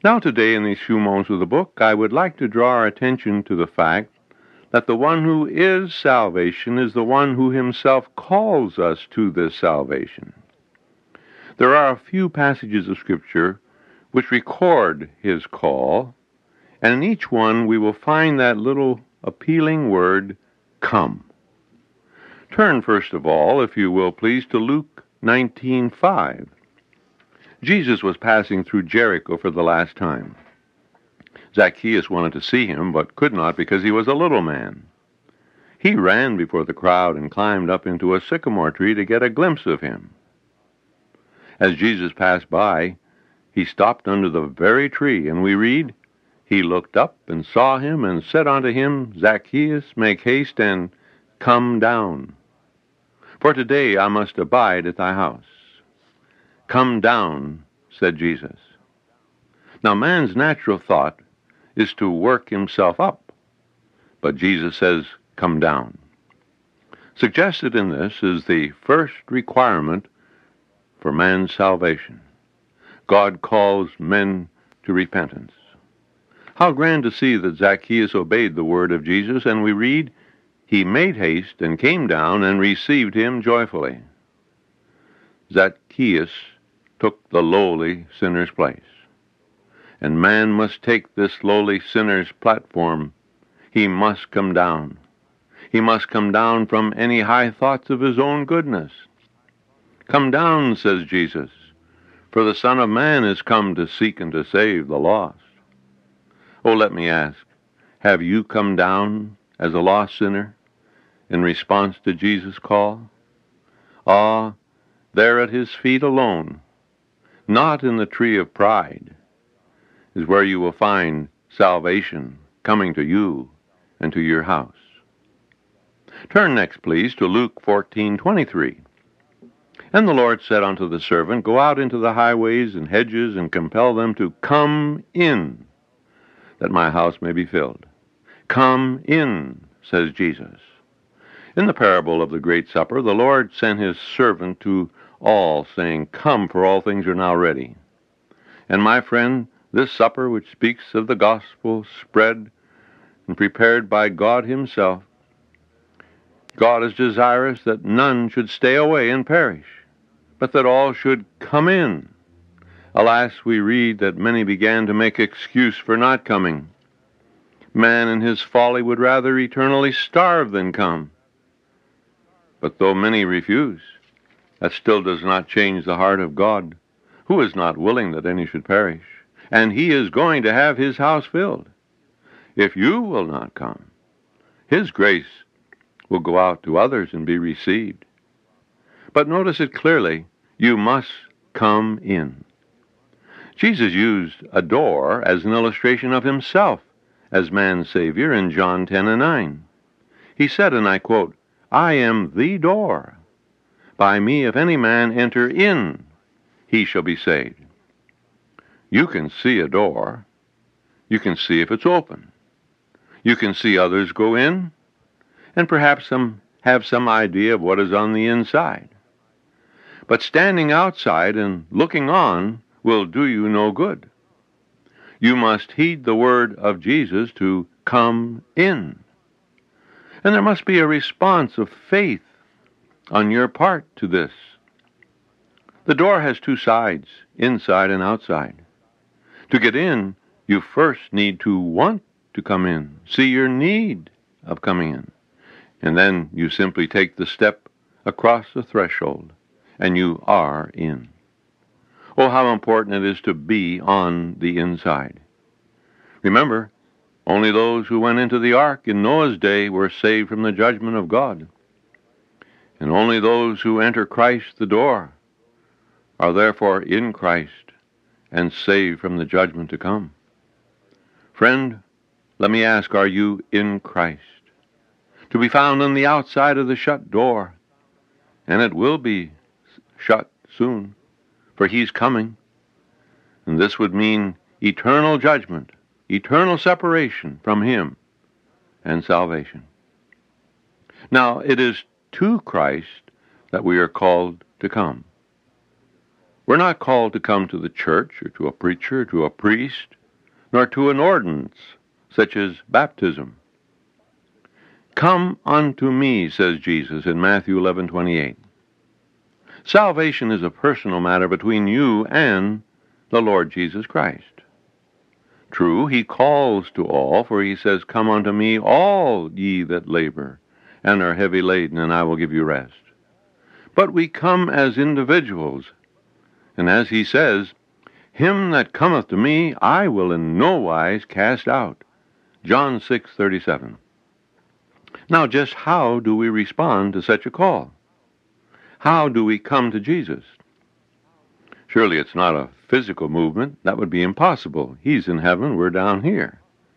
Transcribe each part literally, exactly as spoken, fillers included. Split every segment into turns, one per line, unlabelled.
Now today, in these few moments of the book, I would like to draw our attention to the fact that the one who is salvation is the one who himself calls us to this salvation. There are a few passages of Scripture which record his call, and in each one we will find that little appealing word, come. Turn first of all, if you will please, to Luke nineteen five. Jesus was passing through Jericho for the last time. Zacchaeus wanted to see him, but could not because he was a little man. He ran before the crowd and climbed up into a sycamore tree to get a glimpse of him. As Jesus passed by, he stopped under the very tree, and we read, "He looked up and saw him, and said unto him, Zacchaeus, make haste and come down. For today I must abide at thy house." "Come down," said Jesus. Now man's natural thought is to work himself up, but Jesus says, come down. Suggested in this is the first requirement for man's salvation. God calls men to repentance. How grand to see that Zacchaeus obeyed the word of Jesus, and we read, he made haste and came down and received him joyfully. Zacchaeus took the lowly sinner's place. And man must take this lowly sinner's platform. He must come down. He must come down from any high thoughts of his own goodness. Come down, says Jesus, for the Son of Man is come to seek and to save the lost. Oh, let me ask, have you come down as a lost sinner in response to Jesus' call? Ah, there at his feet alone, not in the tree of pride, is where you will find salvation coming to you and to your house. Turn next, please, to Luke fourteen twenty-three. And the Lord said unto the servant, Go out into the highways and hedges, and compel them to come in, that my house may be filled. Come in, says Jesus. In the parable of the Great Supper, the Lord sent his servant to all, saying, Come, for all things are now ready. And my friend, this supper, which speaks of the gospel, spread and prepared by God himself, God is desirous that none should stay away and perish, but that all should come in. Alas, we read that many began to make excuse for not coming. Man in his folly would rather eternally starve than come. But though many refuse, that still does not change the heart of God, who is not willing that any should perish, and he is going to have his house filled. If you will not come, his grace will go out to others and be received. But notice it clearly, you must come in. Jesus used a door as an illustration of himself as man's Savior in John ten and nine. He said, and I quote, I am the door. By me if any man enter in, he shall be saved. You can see a door. You can see if it's open. You can see others go in, and perhaps some have some idea of what is on the inside. But standing outside and looking on will do you no good. You must heed the word of Jesus to come in. And there must be a response of faith on your part to this. The door has two sides, inside and outside. To get in, you first need to want to come in, see your need of coming in. And then you simply take the step across the threshold, and you are in. Oh, how important it is to be on the inside. Remember, only those who went into the ark in Noah's day were saved from the judgment of God. And only those who enter Christ the door are therefore in Christ and saved from the judgment to come. Friend, let me ask, are you in Christ? To be found on the outside of the shut door, and it will be shut soon, for he's coming. And this would mean eternal judgment, eternal separation from him, and salvation. Now, it is to Christ that we are called to come. We're not called to come to the church or to a preacher or to a priest, nor to an ordinance, such as baptism. Come unto me, says Jesus in Matthew eleven twenty-eight. Salvation is a personal matter between you and the Lord Jesus Christ. True, he calls to all, for he says, Come unto me, all ye that labor and are heavy laden, and I will give you rest. But we come as individuals, and as he says, Him that cometh to me, I will in no wise cast out. John six thirty-seven. Now, just how do we respond to such a call? How do we come to Jesus? Surely it's not a physical movement. That would be impossible. He's in heaven, we're down here.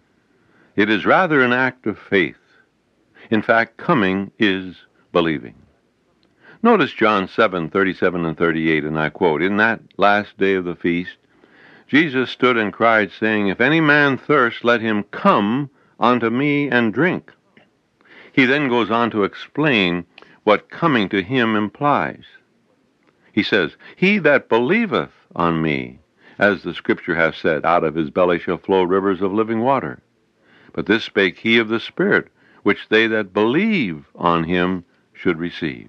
It is rather an act of faith. In fact, coming is believing. Notice John seven thirty-seven and thirty-eight, and I quote, In that last day of the feast, Jesus stood and cried, saying, If any man thirst, let him come unto me and drink. He then goes on to explain what coming to him implies. He says, He that believeth on me, as the Scripture hath said, out of his belly shall flow rivers of living water. But this spake he of the Spirit, which they that believe on him should receive.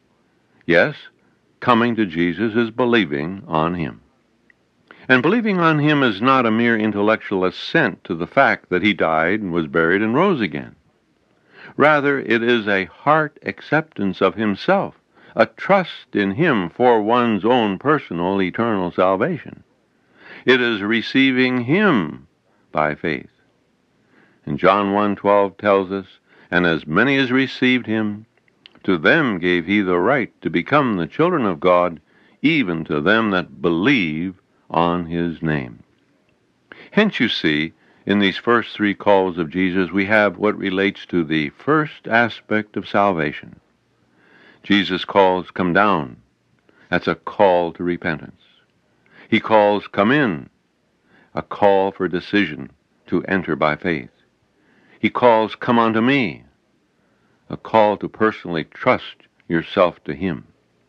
Yes, coming to Jesus is believing on him. And believing on him is not a mere intellectual assent to the fact that he died and was buried and rose again. Rather, it is a heart acceptance of himself, a trust in him for one's own personal eternal salvation. It is receiving him by faith. And John one twelve tells us, And as many as received him, to them gave he the right to become the children of God, even to them that believe on his name. Hence you see, in these first three calls of Jesus, we have what relates to the first aspect of salvation. Jesus calls, Come down. That's a call to repentance. He calls, Come in. A call for decision to enter by faith. He calls, Come unto me. A call to personally trust yourself to him.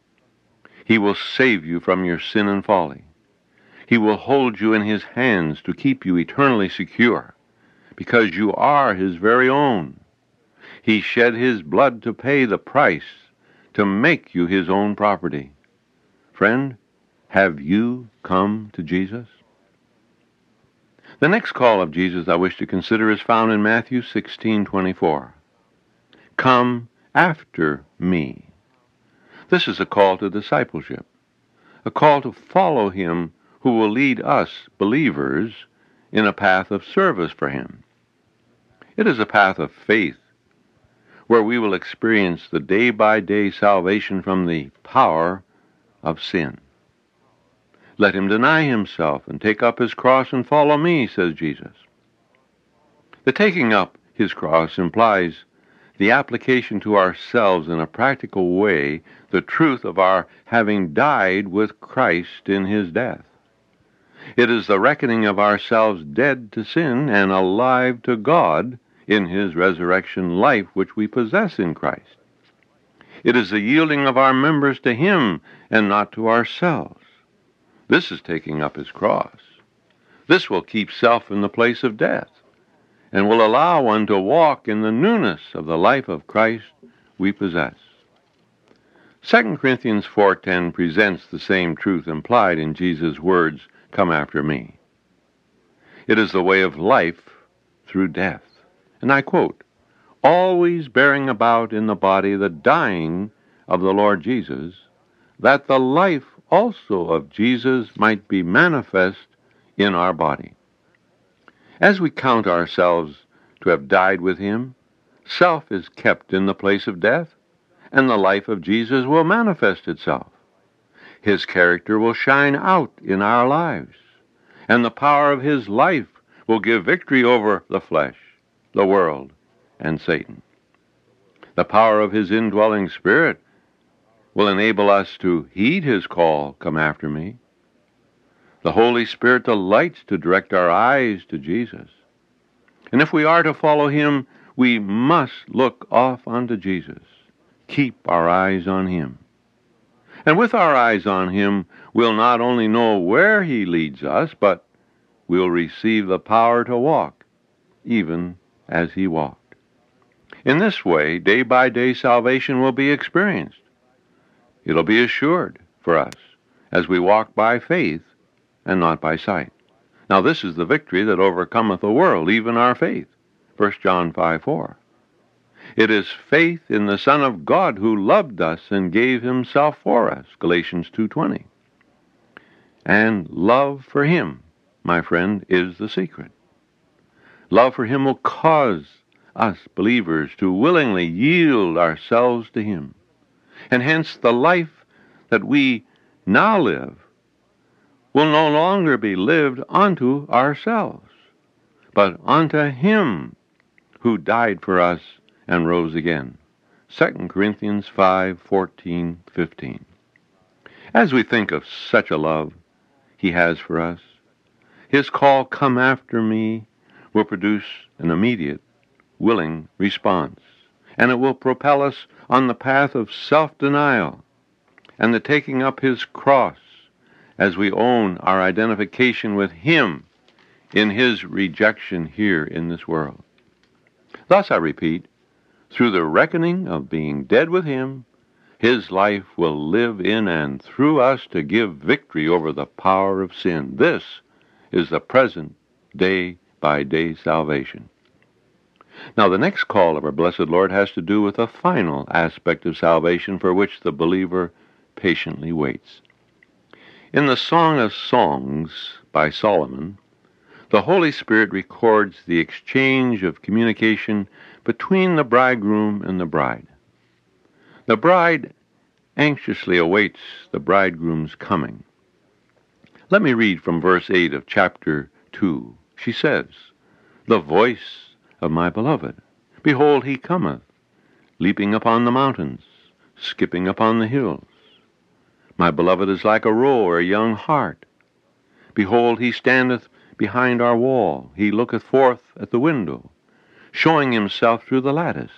He will save you from your sin and folly. He will hold you in his hands to keep you eternally secure, because you are his very own. He shed his blood to pay the price, to make you his own property. Friend, have you come to Jesus? The next call of Jesus I wish to consider is found in Matthew sixteen twenty-four. Come after me. This is a call to discipleship, a call to follow him who will lead us, believers, in a path of service for him. It is a path of faith, where we will experience the day-by-day salvation from the power of sin. Let him deny himself and take up his cross and follow me, says Jesus. The taking up his cross implies the application to ourselves in a practical way the truth of our having died with Christ in his death. It is the reckoning of ourselves dead to sin and alive to God in his resurrection life which we possess in Christ. It is the yielding of our members to him and not to ourselves. This is taking up his cross. This will keep self in the place of death and will allow one to walk in the newness of the life of Christ we possess. Second Corinthians four ten presents the same truth implied in Jesus' words, Come after me. It is the way of life through death. And I quote, Always bearing about in the body the dying of the Lord Jesus, that the life also of Jesus might be manifest in our body. As we count ourselves to have died with him, self is kept in the place of death, and the life of Jesus will manifest itself. His character will shine out in our lives, and the power of his life will give victory over the flesh, the world, and Satan. The power of his indwelling Spirit will enable us to heed his call, Come after me. The Holy Spirit delights to direct our eyes to Jesus. And if we are to follow him, we must look off unto Jesus. Keep our eyes on him. And with our eyes on him, we'll not only know where he leads us, but we'll receive the power to walk, even as he walked. In this way, day by day, salvation will be experienced. It'll be assured for us as we walk by faith and not by sight. Now this is the victory that overcometh the world, even our faith. First John five four. It is faith in the Son of God who loved us and gave himself for us. Galatians two twenty. And love for him, my friend, is the secret. Love for him will cause us believers to willingly yield ourselves to him. And hence the life that we now live will no longer be lived unto ourselves, but unto him who died for us and rose again. Second Corinthians five fourteen fifteen. As we think of such a love he has for us, his call, "Come after me," will produce an immediate, willing response, and it will propel us on the path of self-denial and the taking up his cross as we own our identification with him in his rejection here in this world. Thus, I repeat, through the reckoning of being dead with him, his life will live in and through us to give victory over the power of sin. This is the present day-by-day salvation. Now, the next call of our blessed Lord has to do with a final aspect of salvation for which the believer patiently waits. In the Song of Songs by Solomon, the Holy Spirit records the exchange of communication between the bridegroom and the bride. The bride anxiously awaits the bridegroom's coming. Let me read from verse eight of chapter two. She says, "The voice of my beloved, behold, he cometh, leaping upon the mountains, skipping upon the hills. My beloved is like a roe or a young hart. Behold, he standeth behind our wall. He looketh forth at the window, showing himself through the lattice.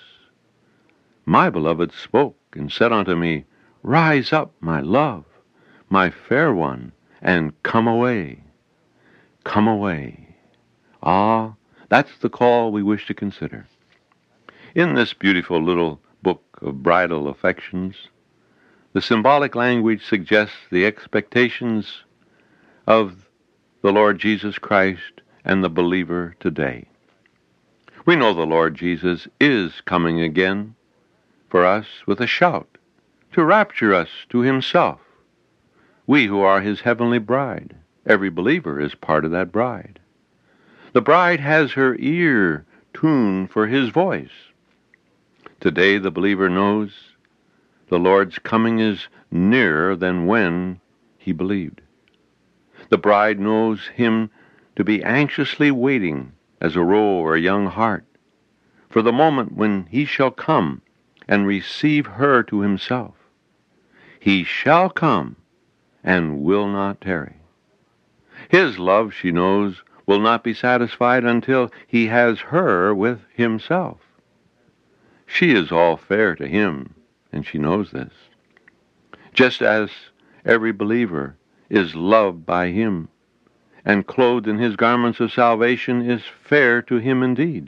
My beloved spoke and said unto me, Rise up, my love, my fair one, and come away. Come away." Ah, that's the call we wish to consider. In this beautiful little book of bridal affections, the symbolic language suggests the expectations of the Lord Jesus Christ and the believer today. We know the Lord Jesus is coming again for us with a shout, to rapture us to himself. We who are his heavenly bride, every believer is part of that bride. The bride has her ear tuned for his voice. Today the believer knows the Lord's coming is nearer than when he believed. The bride knows him to be anxiously waiting as a roe or a young hart for the moment when he shall come and receive her to himself. He shall come and will not tarry. His love, she knows, will not be satisfied until he has her with himself. She is all fair to him, and she knows this. Just as every believer is loved by him, and clothed in his garments of salvation is fair to him indeed.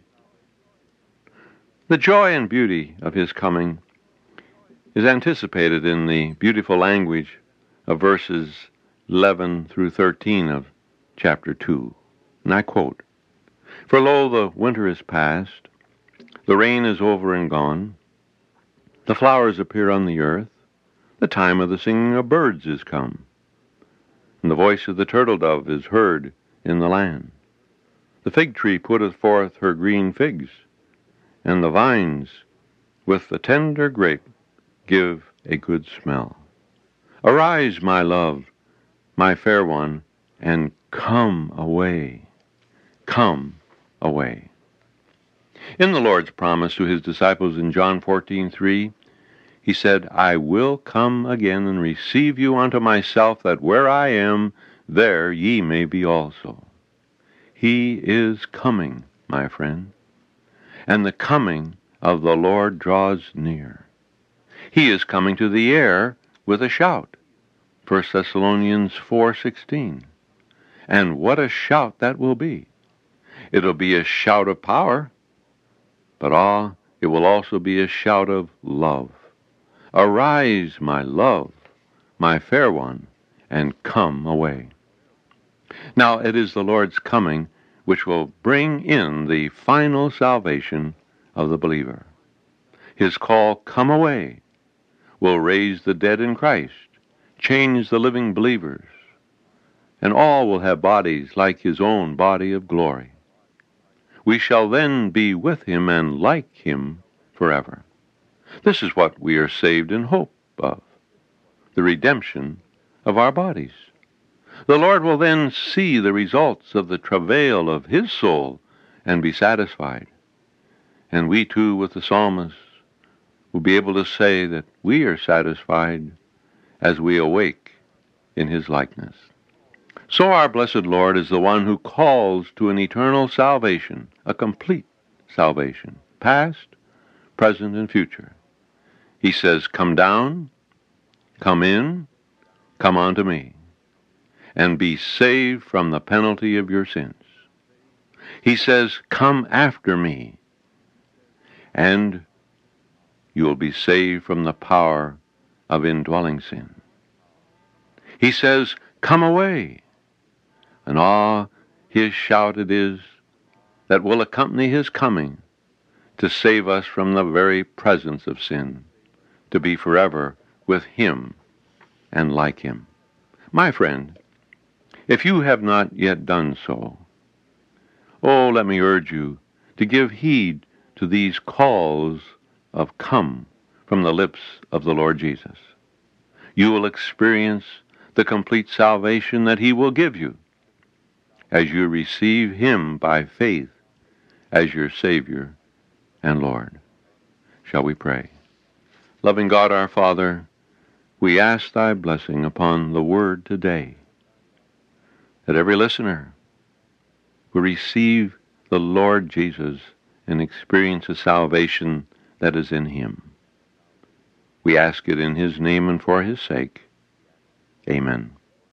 The joy and beauty of his coming is anticipated in the beautiful language of verses eleven through thirteen of chapter two. And I quote, "For lo, the winter is past, the rain is over and gone, the flowers appear on the earth, the time of the singing of birds is come, and the voice of the turtle dove is heard in the land. The fig tree putteth forth her green figs, and the vines with the tender grape give a good smell. Arise, my love, my fair one, and come away. Come away." In the Lord's promise to his disciples in John fourteen three, he said, "I will come again and receive you unto myself, that where I am, there ye may be also." He is coming, my friend, and the coming of the Lord draws near. He is coming to the air with a shout. First Thessalonians four sixteen. And what a shout that will be. It'll be a shout of power, but ah, it will also be a shout of love. Arise, my love, my fair one, and come away. Now it is the Lord's coming which will bring in the final salvation of the believer. His call, come away, will raise the dead in Christ, change the living believers, and all will have bodies like his own body of glory. We shall then be with him and like him forever. This is what we are saved in hope of, the redemption of our bodies. The Lord will then see the results of the travail of his soul and be satisfied. And we too, with the psalmist, will be able to say that we are satisfied as we awake in his likeness. So our blessed Lord is the one who calls to an eternal salvation, a complete salvation, past, present, and future. He says, come down, come in, come unto me, and be saved from the penalty of your sins. He says, come after me, and you will be saved from the power of indwelling sin. He says, come away, and ah, his shout it is that will accompany his coming to save us from the very presence of sin, to be forever with him and like him. My friend, if you have not yet done so, oh, let me urge you to give heed to these calls of come from the lips of the Lord Jesus. You will experience the complete salvation that he will give you as you receive him by faith as your Savior and Lord. Shall we pray? Loving God our Father, we ask thy blessing upon the word today, that every listener will receive the Lord Jesus and experience the salvation that is in him. We ask it in his name and for his sake. Amen.